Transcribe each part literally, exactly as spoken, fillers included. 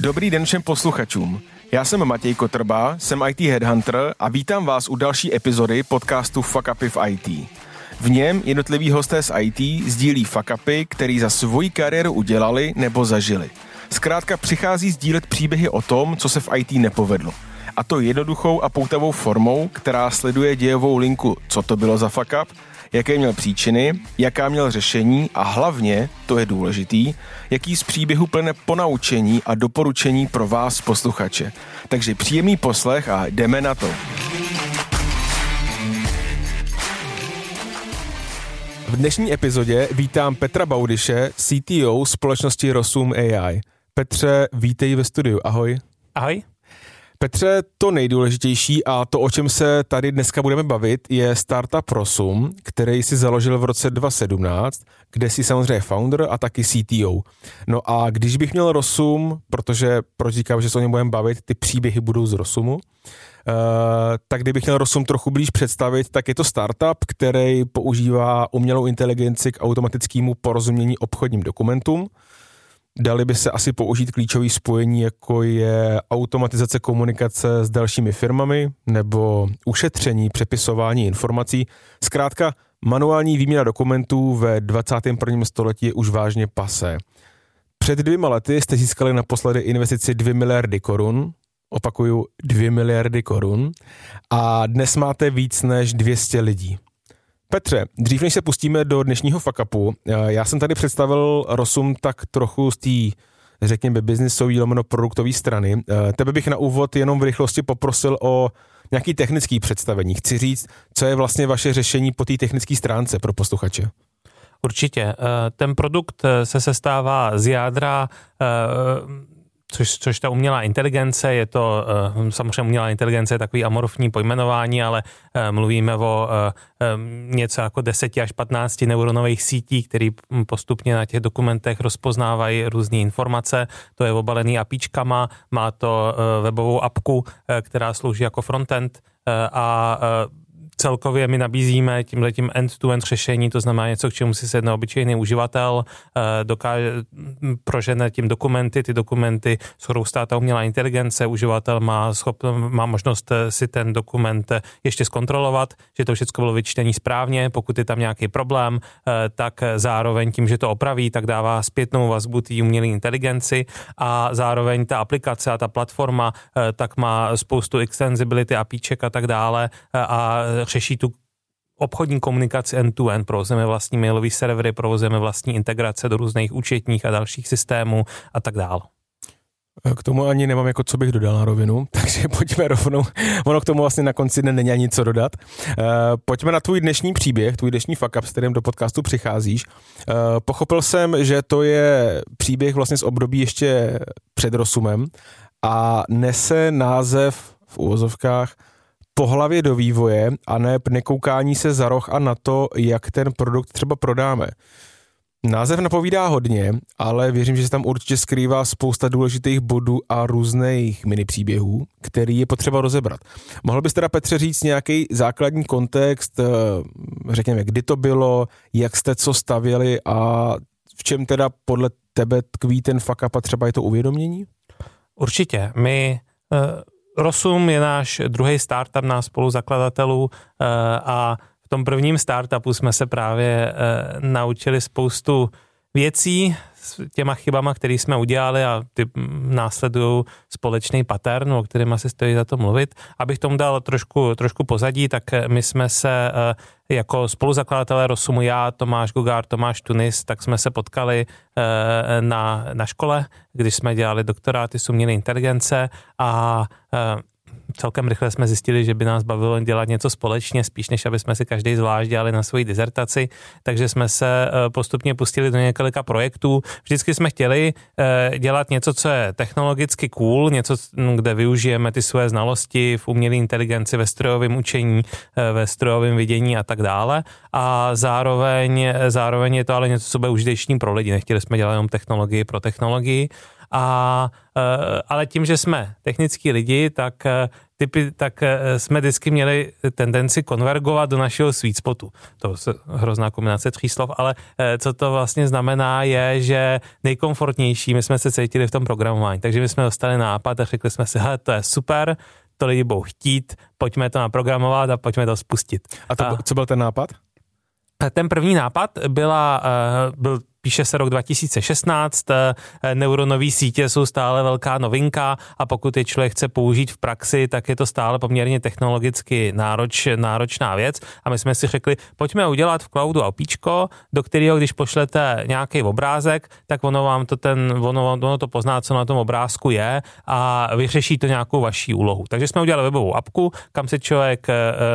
Dobrý den všem posluchačům. Já jsem Matěj Kotrba, jsem í té Headhunter a vítám vás u další epizody podcastu Fuck Upy v í té. V něm jednotliví hosté z í té sdílí fuck upy, který za svoji kariéru udělali nebo zažili. Zkrátka přichází sdílet příběhy o tom, co se v í té nepovedlo. A to jednoduchou a poutavou formou, která sleduje dějovou linku, co to bylo za fuck up, jaké měl příčiny, jaká měl řešení a hlavně, to je důležitý, jaký z příběhu plne ponaučení a doporučení pro vás, posluchače. Takže příjemný poslech a jdeme na to. V dnešní epizodě vítám Petra Baudyše, C T O společnosti Rosum A I. Petře, vítej ve studiu. Ahoj. Ahoj. Petře, to nejdůležitější a to, o čem se tady dneska budeme bavit, je startup Rosum, který si založil v roce dva tisíce sedmnáct, kde jsi samozřejmě founder a taky C T O. No a když bych měl Rosum, protože proč říkám, že se o něm budeme bavit, ty příběhy budou z Rosumu, uh, tak kdybych měl Rosum trochu blíž představit, tak je to startup, který používá umělou inteligenci k automatickému porozumění obchodním dokumentům. Dali by se asi použít klíčové spojení, jako je automatizace komunikace s dalšími firmami nebo ušetření, přepisování informací. Zkrátka, manuální výměna dokumentů ve dvacátém prvním století je už vážně pasé. Před dvěma lety jste získali naposledy investici dvě miliardy korun, opakuju dvě miliardy korun, a dnes máte víc než dvě stě lidí. Petře, dřív než se pustíme do dnešního fuck upu, já jsem tady představil Rosum tak trochu z té, řekněme, biznisový lomeno produktový strany. Tebe bych na úvod jenom v rychlosti poprosil o nějaký technický představení. Chci říct, co je vlastně vaše řešení po té technické stránce pro posluchače. Určitě. Ten produkt se sestává z jádra, Což, což ta umělá inteligence, je to uh, samozřejmě umělá inteligence je takový amorfní pojmenování, ale uh, mluvíme o uh, um, něco jako deset až patnáct neuronových sítí, které postupně na těch dokumentech rozpoznávají různé informace. To je obalený apíčkama, má to uh, webovou apku, uh, která slouží jako frontend uh, a uh, celkově my nabízíme tímhletím end-to-end řešení, to znamená něco, k čemu si sedne obyčejný uživatel, dokáže, prožene tím dokumenty, ty dokumenty schroustá ta umělá inteligence, uživatel má, schop, má možnost si ten dokument ještě zkontrolovat, že to všechno bylo vyčtení správně, pokud je tam nějaký problém, tak zároveň tím, že to opraví, tak dává zpětnou vazbu té umělé inteligenci a zároveň ta aplikace a ta platforma tak má spoustu extensibility apíček a tak dále a řeší tu obchodní komunikaci end-to-end, provozujeme vlastní mailový servery, provozujeme vlastní integrace do různých účetních a dalších systémů a tak dále. K tomu ani nemám jako co bych dodal na rovinu, takže pojďme rovnou, ono k tomu vlastně na konci dne není ani co dodat. Uh, pojďme na tvůj dnešní příběh, tvůj dnešní fuck up, s kterým do podcastu přicházíš. Uh, pochopil jsem, že to je příběh vlastně z období ještě před Rosumem a nese název v uvozovkách po hlavě do vývoje a ne nekoukání se za roh a na to, jak ten produkt třeba prodáme. Název napovídá hodně, ale věřím, že se tam určitě skrývá spousta důležitých bodů a různých mini příběhů, který je potřeba rozebrat. Mohl bys teda, Petře, říct nějaký základní kontext, řekněme, kdy to bylo, jak jste co stavěli a v čem teda podle tebe tkví ten fuck up a třeba je to uvědomění? Určitě. My... Uh... Rosum je náš druhý startup, náš spoluzakladatelů a v tom prvním startupu jsme se právě naučili spoustu věcí s těma chybama, které jsme udělali a ty následují společný pattern, o kterém asi stojí za to mluvit. Abych tomu dal trošku, trošku pozadí, tak my jsme se jako spoluzakladatelé Rosumu, já, Tomáš Gugár, Tomáš Tunis, tak jsme se potkali na, na škole, když jsme dělali doktoráty z umělé inteligence a celkem rychle jsme zjistili, že by nás bavilo dělat něco společně, spíš než aby jsme si každý zvlášť dělali na svoji dizertaci, takže jsme se postupně pustili do několika projektů. Vždycky jsme chtěli dělat něco, co je technologicky cool, něco, kde využijeme ty své znalosti v umělé inteligenci, ve strojovém učení, ve strojovém vidění a tak dále. A zároveň, zároveň je to ale něco, co bude užitečný pro lidi. Nechtěli jsme dělat jenom technologii pro technologii. A, ale tím, že jsme technický lidi, tak typy, tak jsme vždycky měli tendenci konvergovat do našeho sweet spotu. To je hrozná kombinace tří slov, ale co to vlastně znamená je, že nejkomfortnější my jsme se cítili v tom programování. Takže my jsme dostali nápad a řekli jsme si, hele, to je super, to lidi budou chtít, pojďme to naprogramovat a pojďme to spustit. A, to, a co byl ten nápad? Ten první nápad byla, byl píše se rok dva tisíce šestnáct, neuronové sítě jsou stále velká novinka a pokud je člověk chce použít v praxi, tak je to stále poměrně technologicky nároč, náročná věc a my jsme si řekli, pojďme udělat v cloudu APIčko, do kterého, když pošlete nějaký obrázek, tak ono vám to ten, ono, ono to pozná, co na tom obrázku je a vyřeší to nějakou vaší úlohu. Takže jsme udělali webovou apku, kam se člověk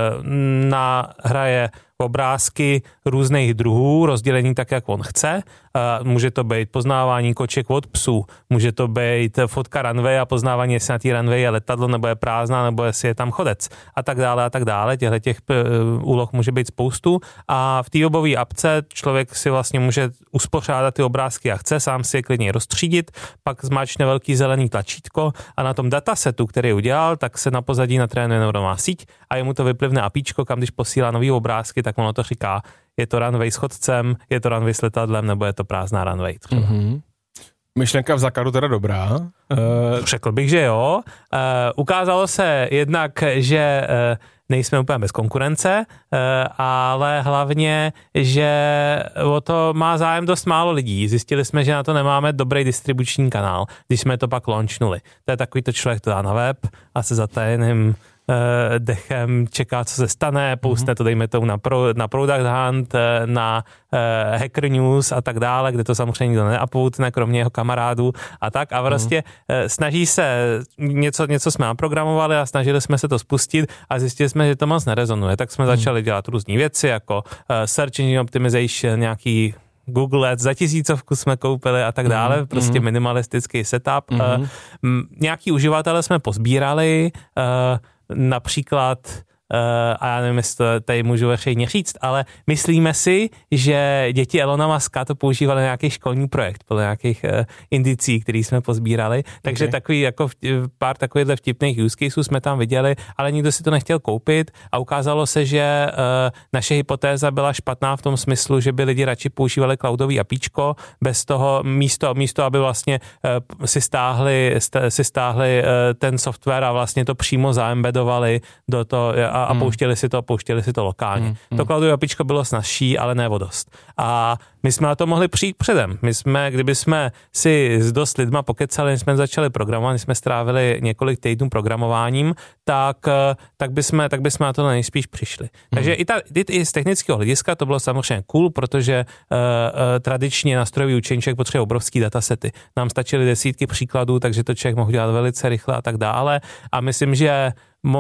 nahraje obrázky různých druhů, rozdělení tak, jak on chce. Může to být poznávání koček od psů, může to být fotka runway a poznávání, jestli na té runway je letadlo, nebo je prázdná, nebo jestli je tam chodec a tak dále a tak dále. Těchto těch úloh může být spoustu a v té webové apce člověk si vlastně může uspořádat ty obrázky, jak chce, sám si je klidně rozstřídit, pak zmáčkne velký zelený tlačítko a na tom datasetu, který udělal, tak se na pozadí natrénuje neuronová síť a jemu to vyplivne APIčko, kam když posílá nový obrázky, tak ono to říká, je to runway s chodcem, je to runway s letadlem, nebo je to prázdná runway třeba. Mm-hmm. Myšlenka v základu teda dobrá. Uh... Řekl bych, že jo. Uh, ukázalo se jednak, že uh, nejsme úplně bez konkurence, uh, ale hlavně, že o to má zájem dost málo lidí. Zjistili jsme, že na to nemáme dobrý distribuční kanál, když jsme to pak launchnuli. To je takový, to člověk to dá na web a se zatajeným dechem čeká, co se stane, poustne to, dejme tomu, na, pro, na Product Hunt, na uh, Hacker News a tak dále, kde to samozřejmě nikdo neupvoutne, kromě jeho kamarádů a tak. A prostě uh, snaží se, něco, něco jsme naprogramovali a snažili jsme se to spustit a zjistili jsme, že to moc nerezonuje. Tak jsme začali dělat různé věci, jako uh, Search Engine Optimization, nějaký Google Ads za tisícovku jsme koupili a tak dále, mm, prostě mm. minimalistický setup. Mm. Uh, nějaký uživatele jsme pozbírali, uh, například, uh, a já nevím, jestli to tady můžu veřejně říct, ale myslíme si, že děti Elona Muska to používali na nějaký školní projekt, podle nějakých uh, indicí, který jsme pozbírali, takže okay. takový, jako pár takovýchhle vtipných use caseů jsme tam viděli, ale nikdo si to nechtěl koupit a ukázalo se, že uh, naše hypotéza byla špatná v tom smyslu, že by lidi radši používali cloudový APIčko, bez toho místo, místo aby vlastně uh, si stáhli, st- si stáhli uh, ten software a vlastně to přímo zaembedovali do toho a, a hmm. pouštěli si to, pouštěli si to lokálně. Hmm. To cloudové APIčko bylo snazší, ale ne o dost. A my jsme na to mohli přijít předem. My jsme, kdyby jsme si s dost lidma pokecali, jsme začali programovat, jsme strávili několik týdnů programováním, tak, tak bychom, tak bychom na to nejspíš přišli. Hmm. Takže i, ta, i, i z technického hlediska to bylo samozřejmě cool, protože uh, uh, tradičně na strojový učení člověk potřebuje obrovský datasety. Nám stačily desítky příkladů, takže to člověk mohl dělat velice rychle a tak dále. A myslím, že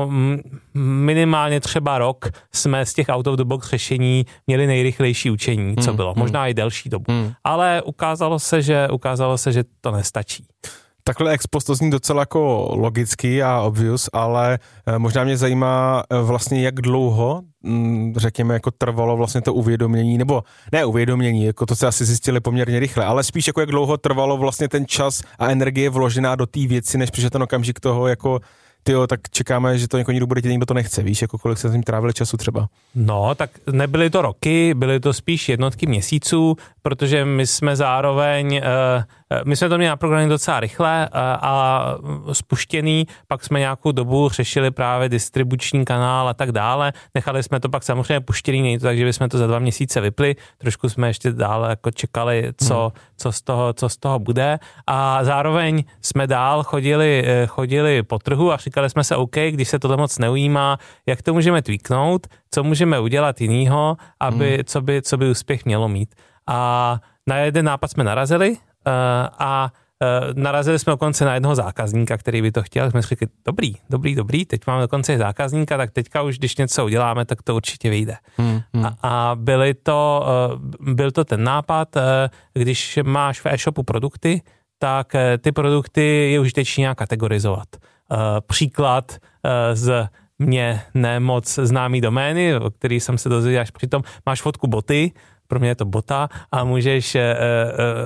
minimálně třeba rok jsme z těch out of the box řešení měli nejrychlejší učení, co bylo. Možná i delší dobu. Hmm. Ale ukázalo se, že ukázalo se, že to nestačí. Takhle ex post to zní docela jako logicky a obvious, ale možná mě zajímá vlastně, jak dlouho, řekněme, jako trvalo vlastně to uvědomění, nebo ne uvědomění, jako to se asi zjistili poměrně rychle, ale spíš jako jak dlouho trvalo vlastně ten čas a energie vložená do té věci, než přišel ten okamžik toho, jako tyjo, tak čekáme, že to jako někdo bude, někdo to nechce, víš, jako kolik se s tím trávili času třeba. No, tak nebyly to roky, byly to spíš jednotky měsíců, protože my jsme zároveň, my jsme to měli naprogramovaný docela rychle a spuštěný, pak jsme nějakou dobu řešili právě distribuční kanál a tak dále, nechali jsme to pak samozřejmě puštěný, není to tak, že bychom to za dva měsíce vypli, trošku jsme ještě dále jako čekali, co, hmm. co, z toho, co z toho bude a zároveň jsme dál chodili, chodili po trhu a říkali jsme se, OK, když se tohle moc neujímá, jak to můžeme tweaknout, co můžeme udělat jinýho, aby, hmm. co, by, co by úspěch mělo mít. A na jeden nápad jsme narazili uh, a uh, narazili jsme dokonce na jednoho zákazníka, který by to chtěl. Jsme řekli, dobrý, dobrý, dobrý, teď máme dokonce zákazníka, tak teďka už, když něco uděláme, tak to určitě vyjde. Hmm, hmm. A, a byly to, uh, byl to ten nápad, uh, když máš v e-shopu produkty, tak uh, ty produkty je užitečné nějak kategorizovat. Uh, příklad uh, z mě nemoc známý domény, o který jsem se dozvěděl až přitom, máš fotku boty, pro mě je to bota a můžeš uh, uh,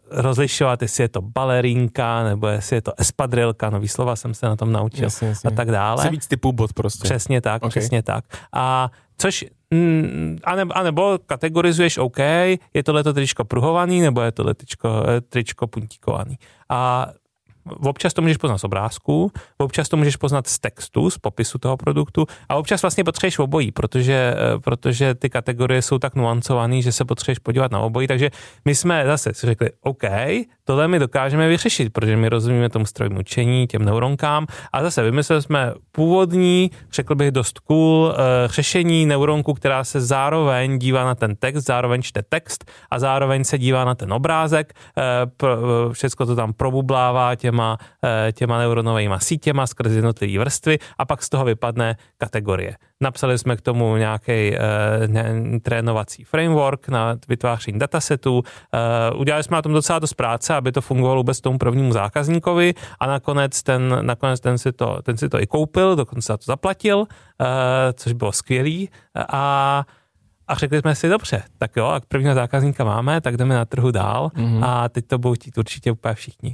rozlišovat, jestli je to balerínka, nebo jestli je to espadrilka, nový slova jsem se na tom naučil jasně, jasně. a tak dále. Se víc typů bot prostě. Přesně tak, okay. přesně tak. A což, anebo, anebo kategorizuješ, OK, je tohleto tričko pruhovaný, nebo je tohle tričko, tričko puntíkovaný. A občas to můžeš poznat z obrázku, občas to můžeš poznat z textu, z popisu toho produktu a občas vlastně potřebuješ obojí, protože, protože ty kategorie jsou tak nuancované, že se potřebuješ podívat na obojí, takže my jsme zase si řekli, OK, tohle my dokážeme vyřešit, protože my rozumíme tomu strojnímu učení, těm neuronkám a zase vymysleli jsme původní, řekl bych dost cool, řešení neuronku, která se zároveň dívá na ten text, zároveň čte text a zároveň se dívá na ten obrázek, všecko to tam probublává těma, těma neuronovými sítěma skrz jednotlivé vrstvy a pak z toho vypadne kategorie. Napsali jsme k tomu nějaký e, trénovací framework na vytváření datasetů, e, udělali jsme na tom docela dost práce, aby to fungovalo vůbec tomu prvnímu zákazníkovi a nakonec ten, nakonec ten, si, to, ten si to i koupil, dokonce za to zaplatil, e, což bylo skvělý a A řekli jsme si, dobře, tak jo, jak prvního zákazníka máme, tak jdeme na trhu dál mm-hmm. a teď to budou chtít určitě úplně všichni.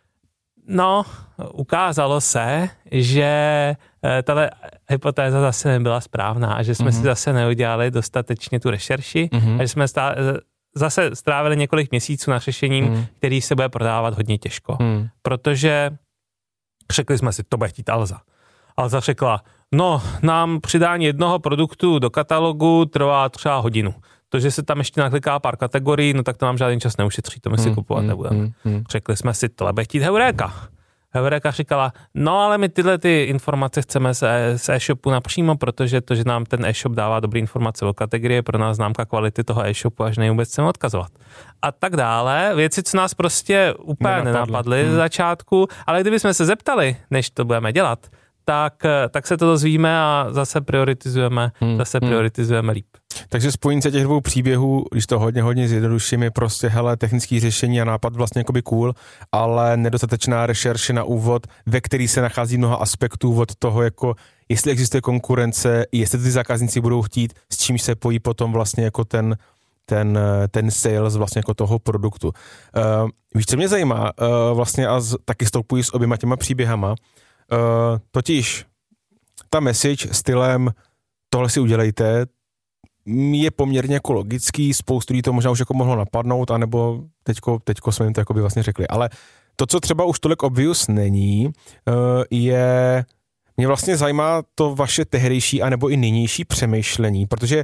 No, ukázalo se, že tahle hypotéza zase nebyla správná a že jsme mm-hmm. si zase neudělali dostatečně tu rešerši mm-hmm. a že jsme stá, zase strávili několik měsíců na řešením, mm. který se bude prodávat hodně těžko. Mm. Protože řekli jsme si, to bude chtít Alza. Alza řekla, no, nám přidání jednoho produktu do katalogu trvá třeba hodinu. To, že se tam ještě nakliká pár kategorií, no tak to nám žádný čas neušetří, to my si hmm, kupovat hmm, nebudeme. Hmm, hmm. Řekli jsme si, tohle bude chtít Heuréka. Heuréka říkala, no ale my tyhle ty informace chceme z, z e-shopu napřímo, protože to, že nám ten e-shop dává dobré informace o kategorii, pro nás známka kvality toho e-shopu, až nej vůbec chceme odkazovat. A tak dále, věci, co nás prostě úplně nenapadly, nenapadly hmm. z začátku, ale kdybychom se zeptali, než to budeme dělat, tak, tak se to dozvíme a zase prioritizujeme, hmm. zase prioritizujeme líp. Takže spojnice těch dvou příběhů, když to hodně, hodně zjednoduším, je prostě, hele, technický řešení a nápad vlastně jakoby cool, ale nedostatečná rešerše na úvod, ve který se nachází mnoha aspektů od toho, jako jestli existuje konkurence, jestli ty zákazníci budou chtít, s čím se pojí potom vlastně jako ten, ten, ten sales vlastně jako toho produktu. Uh, víš, co mě zajímá, uh, vlastně a z, taky stoupuji s oběma těma příběhama, uh, totiž ta message stylem tohle si udělejte, je poměrně jako logický, spoustu lidí to možná už jako mohlo napadnout, anebo teďko, teďko jsme jim to jako by vlastně řekli. Ale to, co třeba už tolik obvious není, je, mě vlastně zajímá to vaše tehdejší anebo i nynější přemýšlení, protože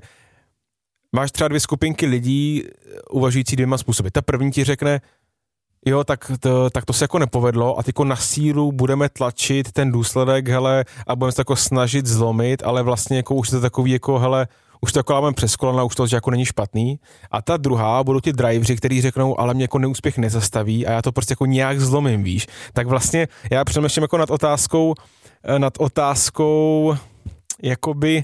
máš třeba dvě skupinky lidí uvažující dvěma způsoby. Ta první ti řekne, jo, tak to, tak to se jako nepovedlo a tyko na sílu budeme tlačit ten důsledek, hele, a budeme se jako snažit zlomit, ale vlastně jako už to takový jako, hele, už to jako lámem přes kolena, už to jako není špatný. A ta druhá budou ti driveři, kteří řeknou, ale mě jako neúspěch nezastaví a já to prostě jako nějak zlomím, víš. Tak vlastně já přemýšlím jako nad otázkou, nad otázkou jakoby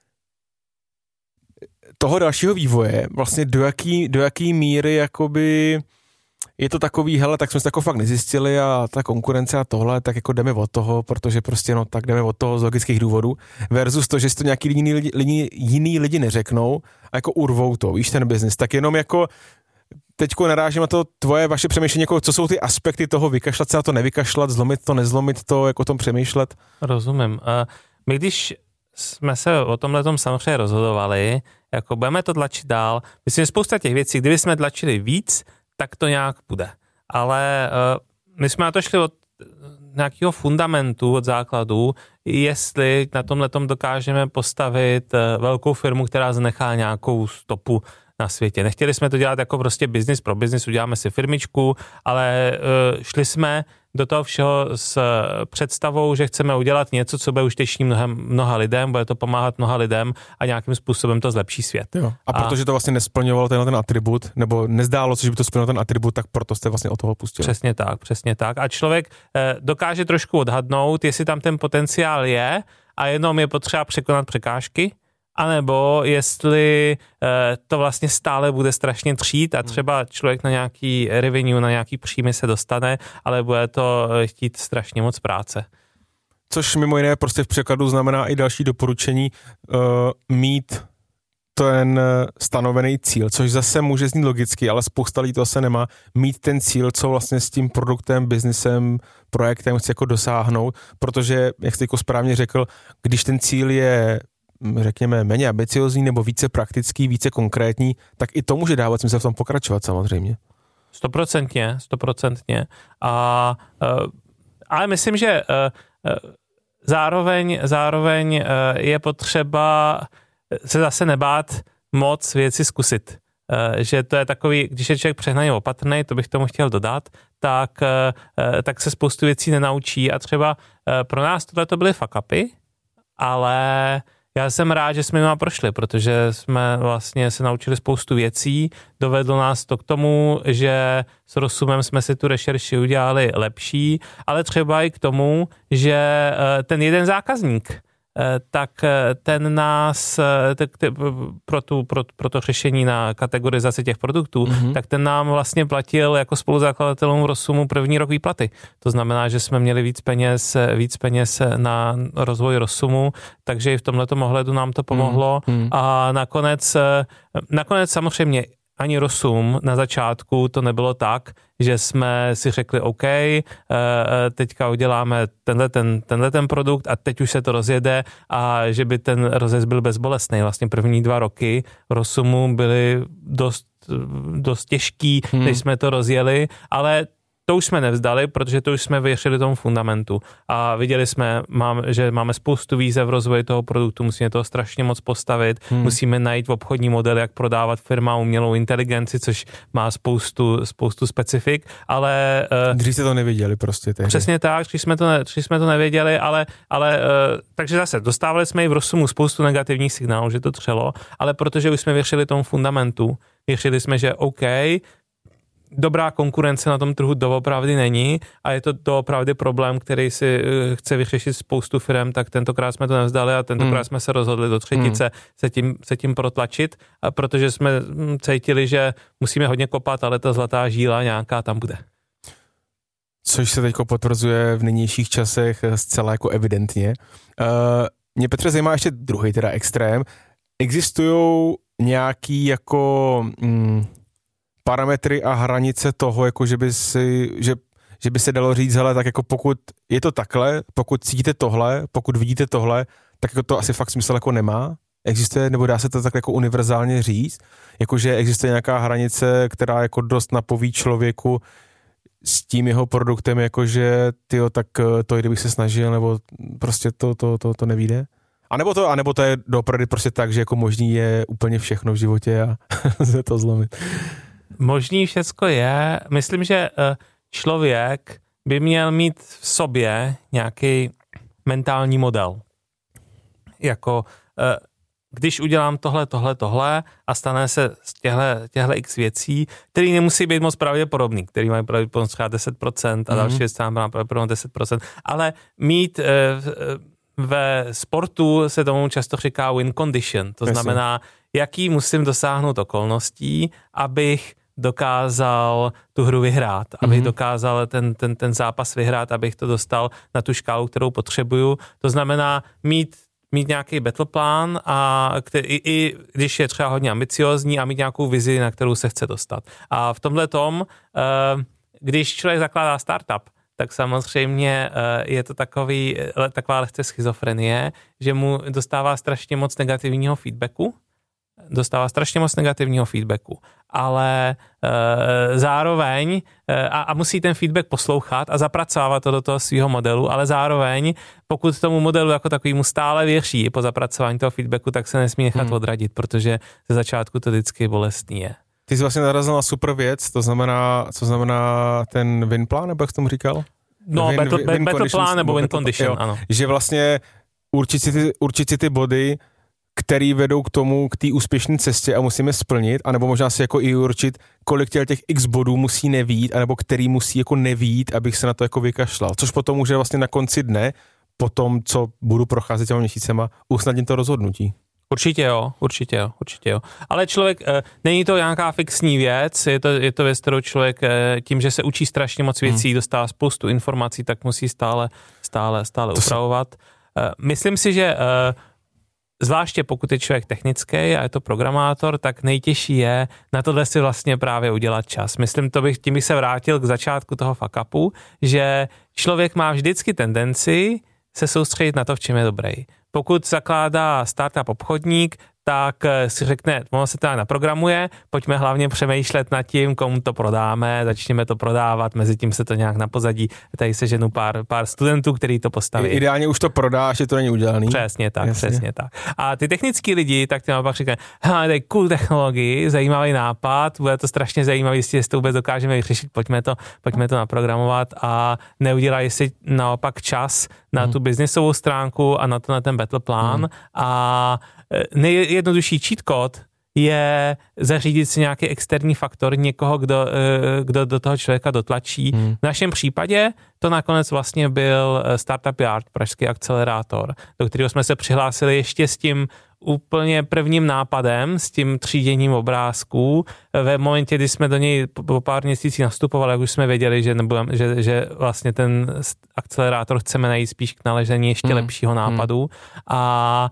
toho dalšího vývoje, vlastně do jaký, do jaký míry jakoby je to takový, hele, tak jsme se jako fakt nezjistili a ta konkurence a tohle, tak jako jdeme od toho, protože prostě no tak jdeme od toho z logických důvodů, versus to, že si to nějaký jiný lidi, lidi, jiný lidi neřeknou a jako urvou to, víš, ten biznis, tak jenom jako teďko narážím na to tvoje, vaše přemýšlení, jako co jsou ty aspekty toho vykašlat se na to, nevykašlat, zlomit to, nezlomit to, jako o tom přemýšlet. Rozumím. Uh, my když jsme se o tomhletom samozřejmě rozhodovali, jako budeme to tlačit dál, myslím, že spousta těch věcí, kdyby jsme tlačili víc, tak to nějak bude. Ale uh, my jsme na to šli od nějakého fundamentu, od základu, jestli na tomhletom dokážeme postavit uh, velkou firmu, která zanechá nějakou stopu na světě. Nechtěli jsme to dělat jako prostě business pro business, uděláme si firmičku, ale uh, šli jsme do toho všeho s představou, že chceme udělat něco, co bude užitečný mnohem, mnoha lidem, bude to pomáhat mnoha lidem a nějakým způsobem to zlepší svět. Jo. A, a protože to vlastně nesplňovalo tenhle ten atribut, nebo nezdálo se, že by to splňovalo ten atribut, tak proto jste vlastně od toho pustili. Přesně tak, přesně tak. A člověk eh, dokáže trošku odhadnout, jestli tam ten potenciál je a jenom je potřeba překonat překážky, anebo jestli e, to vlastně stále bude strašně třít a třeba člověk na nějaký revenue, na nějaký příjmy se dostane, ale bude to chtít strašně moc práce. Což mimo jiné prostě v překladu znamená i další doporučení uh, mít ten stanovený cíl, což zase může znít logicky, ale spousta lidí to asi nemá, mít ten cíl, co vlastně s tím produktem, biznisem, projektem chci jako dosáhnout, protože, jak jste jako správně řekl, když ten cíl je, řekněme, méně ambiciozní nebo více praktický, více konkrétní, tak i to může dávat smysl v tom pokračovat samozřejmě. Stoprocentně, stoprocentně. A, ale myslím, že zároveň, zároveň je potřeba se zase nebát moc věci zkusit. Že to je takový, když je člověk přehnaně opatrný, to bych tomu chtěl dodat, tak, tak se spoustu věcí nenaučí a třeba pro nás tohle to byly fuck upy, ale já jsem rád, že jsme jima prošli, protože jsme vlastně se naučili spoustu věcí, dovedlo nás to k tomu, že s Rosumem jsme si tu rešerši udělali lepší, ale třeba i k tomu, že ten jeden zákazník, tak ten nás pro, tu, pro, pro to řešení na kategorizaci těch produktů, mm-hmm. tak ten nám vlastně platil jako spoluzakladatelům v Rosumu první rok výplaty. To znamená, že jsme měli víc peněz, víc peněz na rozvoj Rosumu, takže i v tomhletom ohledu nám to pomohlo. Mm-hmm. A nakonec, nakonec samozřejmě ani Rosum na začátku to nebylo tak, že jsme si řekli OK, teďka uděláme tenhle ten, tenhle ten produkt a teď už se to rozjede a že by ten rozjezd byl bezbolestný. Vlastně první dva roky Rosumu byly dost, dost těžký, hmm. než jsme to rozjeli, ale to už jsme nevzdali, protože to už jsme věřili tomu fundamentu a viděli jsme, mám, že máme spoustu výzev v rozvoji toho produktu, musíme toho strašně moc postavit, hmm. musíme najít obchodní model, jak prodávat firma umělou inteligenci, což má spoustu, spoustu specifik, ale... Když jste to nevěděli prostě tehdy. Přesně tak, když jsme to, ne, když jsme to nevěděli, ale, ale takže zase dostávali jsme i v Rosumu spoustu negativních signálů, že to třelo, ale protože už jsme věřili tomu fundamentu, věřili jsme, že OK, dobrá konkurence na tom trhu doopravdy není a je to doopravdy problém, který si chce vyřešit spoustu firm, tak tentokrát jsme to nevzdali a tentokrát hmm. jsme se rozhodli do třetice hmm. se, tím, se tím protlačit, a protože jsme cítili, že musíme hodně kopat, ale ta zlatá žíla nějaká tam bude. Což se teď potvrzuje v nynějších časech zcela jako evidentně. Uh, mě, Petře, zajímá ještě druhý teda extrém. Existují nějaký jako... Mm, parametry a hranice toho, jako že by si, že, že by se dalo říct, hele, tak jako pokud je to takhle, pokud cítíte tohle, pokud vidíte tohle, tak jako to asi fakt smysl jako nemá. Existuje, nebo dá se to tak jako univerzálně říct, jakože existuje nějaká hranice, která jako dost napoví člověku s tím jeho produktem, jakože tyjo, tak to, kdybych se snažil, nebo prostě to, to, to, to nevíde. A nebo to, a nebo to je doopravdy prostě tak, že jako možný je úplně všechno v životě a se to zlomit. Možný všecko je. Myslím, že člověk by měl mít v sobě nějaký mentální model. Jako, když udělám tohle, tohle, tohle a stane se z těchto x věcí, který nemusí být moc pravděpodobný, který mají pravděpodobnost třeba deset procent a mm-hmm. další věc má pravděpodobnost deset procent, ale mít ve sportu se tomu často říká win condition, to Jasně. znamená, jaký musím dosáhnout okolností, abych dokázal tu hru vyhrát, abych mm-hmm. dokázal ten, ten, ten zápas vyhrát, abych to dostal na tu škálu, kterou potřebuju. To znamená mít, mít nějaký battle plan a který, i, i když je třeba hodně ambiciózní a mít nějakou vizi, na kterou se chce dostat. A v tomhle tom, když člověk zakládá startup, tak samozřejmě je to takový, taková lehce schizofrenie, že mu dostává strašně moc negativního feedbacku, dostává strašně moc negativního feedbacku, ale e, zároveň e, a, a musí ten feedback poslouchat a zapracovat to do toho svého modelu, ale zároveň, pokud tomu modelu jako takovýmu stále věří po zapracování toho feedbacku, tak se nesmí nechat hmm. odradit, protože ze začátku to vždycky bolestný je. Ty jsi vlastně narazil na super věc, to znamená, co znamená ten win plan, nebo jak jsi tomu říkal? No, win, battle, win battle plan nebo win condition, jo, ano. Že vlastně určit si ty, určit si ty body, který vedou k tomu, k té úspěšné cestě a musíme splnit, anebo možná si jako i určit, kolik těch, těch x bodů musí nevít, anebo který musí jako nevít, abych se na to jako vykašlal. Což potom může vlastně na konci dne, po tom, co budu procházet těma měsícema, usnadnit to rozhodnutí. Určitě jo, určitě jo, určitě jo. Ale člověk, e, není to nějaká fixní věc, je to, je to věc, kterou člověk e, tím, že se učí strašně moc věcí, hmm. dostává spoustu informací, tak musí stále, stále, stále upravovat. E, myslím si, že e, zvláště pokud je člověk technický a je to programátor, tak nejtěžší je na tohle si vlastně právě udělat čas. Myslím, to bych, tím bych se vrátil k začátku toho fuck upu, že člověk má vždycky tendenci se soustředit na to, v čem je dobrý. Pokud zakládá startup obchodník, tak si řekne, ono se to naprogramuje, pojďme hlavně přemýšlet nad tím, komu to prodáme, začněme to prodávat, mezi tím se to nějak na pozadí, tady se ženu pár, pár studentů, který to postaví. Ideálně už to prodáš, že to není udělaný. Přesně tak, Jasně. přesně tak. A ty technický lidi, tak ty naopak říkají, hele, tady cool technologii, zajímavý nápad, bude to strašně zajímavý, jestli to vůbec dokážeme vyřešit, pojďme to, pojďme to naprogramovat a neudělají si naopak čas na hmm. tu biznisovou stránku a na to na ten battle plán hmm. a nejjednodušší cheat code je zařídit si nějaký externí faktor, někoho, kdo, kdo do toho člověka dotlačí. Hmm. V našem případě to nakonec vlastně byl Startup Yard, pražský akcelerátor, do kterého jsme se přihlásili ještě s tím úplně prvním nápadem, s tím tříděním obrázků. Ve momentě, kdy jsme do něj po pár měsících nastupovali, jak už jsme věděli, že, nebudem, že, že vlastně ten akcelerátor chceme najít spíš k naležení ještě hmm. lepšího nápadu. Hmm. A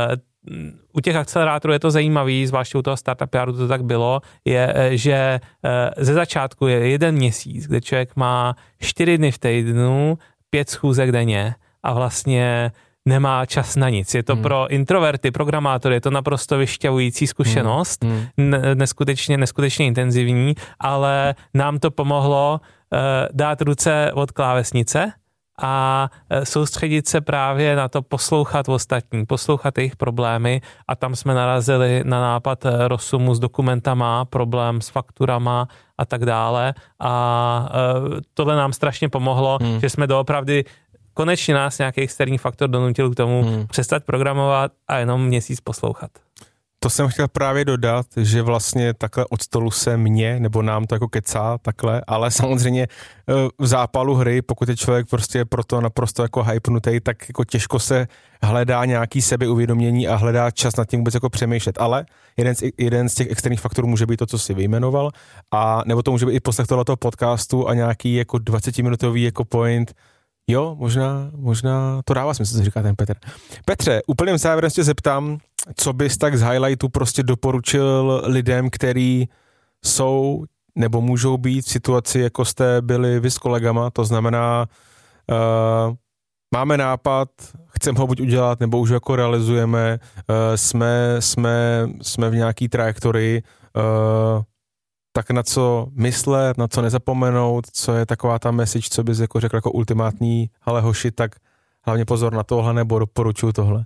u těch akcelerátorů je to zajímavý, zvláště u toho Startup Yardu to tak bylo, je, že ze začátku je jeden měsíc, kde člověk má čtyři dny v týdnu, pět schůzek denně a vlastně nemá čas na nic. Je to hmm. pro introverty, programátory, je to naprosto vyšťavující zkušenost, hmm. neskutečně, neskutečně intenzivní, ale nám to pomohlo uh, dát ruce od klávesnice a soustředit se právě na to poslouchat ostatní, poslouchat jejich problémy a tam jsme narazili na nápad Rosumu s dokumentama, problém s fakturama a tak dále a tohle nám strašně pomohlo, hmm. že jsme doopravdy konečně nás nějaký externí faktor donutil k tomu hmm. přestat programovat a jenom měsíc poslouchat. To jsem chtěl právě dodat, že vlastně takhle od stolu se mě, nebo nám to jako kecá takhle, ale samozřejmě v zápalu hry, pokud je člověk prostě proto naprosto jako hypnutej, tak jako těžko se hledá nějaký sebeuvědomění a hledá čas nad tím vůbec jako přemýšlet. Ale jeden z, jeden z těch externích faktorů může být to, co jsi vyjmenoval, a nebo to může být i poslech tohoto podcastu a nějaký jako dvacetiminutový jako point. Jo, možná, možná to dává smysl, co říká ten Petr. Petře, úplným závěrem se zeptám, co bys tak z highlightu prostě doporučil lidem, kteří jsou nebo můžou být v situaci, jako jste byli vy s kolegama, to znamená, uh, máme nápad, chceme ho buď udělat, nebo už ho jako realizujeme, uh, jsme, jsme, jsme v nějaký trajektorii, uh, tak na co myslet, na co nezapomenout, co je taková ta message, co bys jako řekl jako ultimátní, ale hoši, tak hlavně pozor na tohle, nebo doporučuju tohle.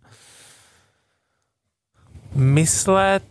Myslet,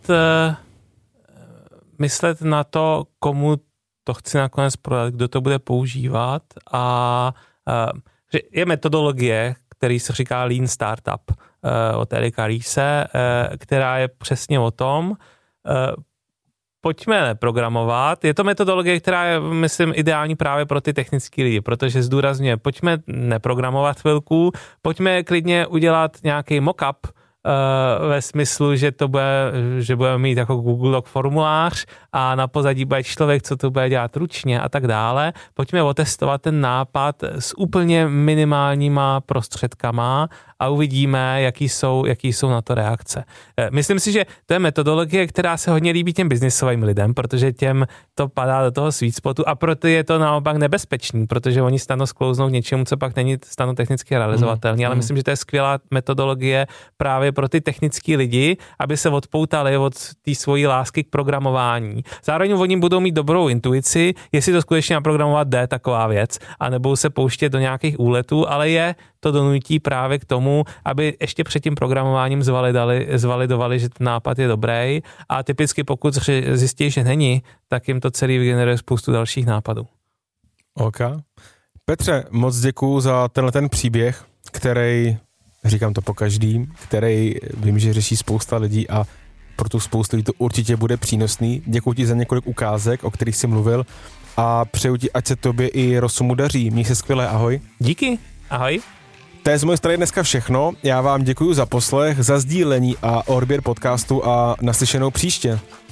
myslet na to, komu to chci nakonec prodat, kdo to bude používat a že je metodologie, který se říká Lean Startup od Erika Riese, která je přesně o tom, pojďme neprogramovat. Je to metodologie, která je, myslím, ideální právě pro ty technické lidi, protože zdůrazňuje, pojďme neprogramovat chvilku, pojďme klidně udělat nějaký mock-up, Uh, ve smyslu, že to bude, že budeme mít jako Google Doc formulář a na pozadí bude člověk, co to bude dělat ručně a tak dále. Pojďme otestovat ten nápad s úplně minimálníma prostředkama a uvidíme, jaký jsou, jaký jsou na to reakce. Myslím si, že to je metodologie, která se hodně líbí těm biznisovým lidem, protože těm to padá do toho sweet spotu a proto je to naopak nebezpečný, protože oni stanou sklouznou k něčemu, co pak není stanu technicky realizovatelný, mm. ale myslím, že to je skvělá metodologie právě pro ty technický lidi, aby se odpoutali od té svojí lásky k programování. Zároveň oni budou mít dobrou intuici, jestli to skutečně naprogramovat jde, taková věc, a nebudou se pouštět do nějakých úletů, ale je to donutí právě k tomu, aby ještě před tím programováním zvalidali, zvalidovali, že ten nápad je dobrý a typicky pokud zjistí, že není, tak jim to celý vygeneruje spoustu dalších nápadů. OK. Petře, moc děkuju za tenhle ten příběh, který, říkám to po každým, který vím, že řeší spousta lidí a pro tu spoustu lidí to určitě bude přínosný. Děkuji ti za několik ukázek, o kterých jsi mluvil a přeju ti, ať se tobě i Rosumu daří. Měj se skvěle, ahoj. Díky, ahoj. To je z mojej strany dneska všechno. Já vám děkuji za poslech, za sdílení a odběr podcastu a naslyšenou příště.